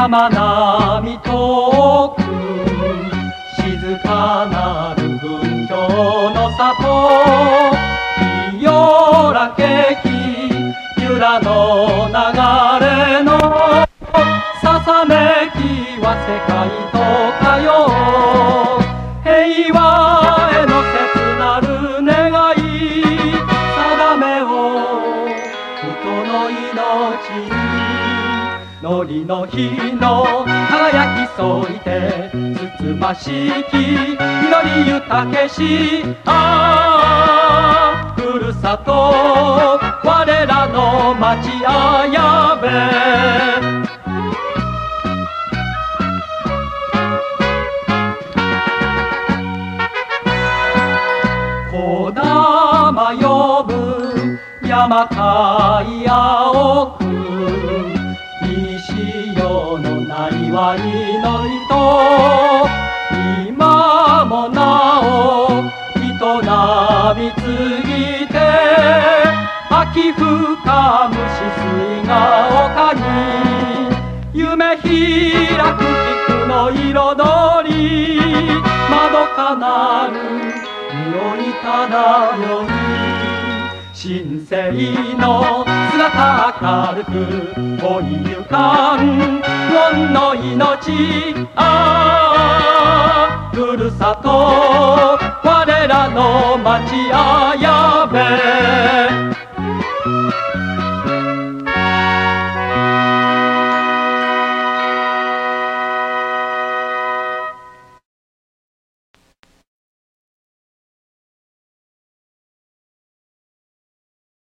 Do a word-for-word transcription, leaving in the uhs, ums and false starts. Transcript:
山並み遠く静かなる文教の里、清らけき由良の流れのささめきは世界とかよ、平和への切なる願い定めを人の命に、のりの日の輝き添いてつつましき祈り豊けし、ああふるさと我らの町綾部。こだま呼ぶ山海青く、西洋のなりわいの糸、今もなお営み継ぎて、秋深むし水が丘に夢開く菊の彩り、まどかなる匂い漂い、神聖の姿明るく追いゆかん門の命、ああふるさと我らの町綾部。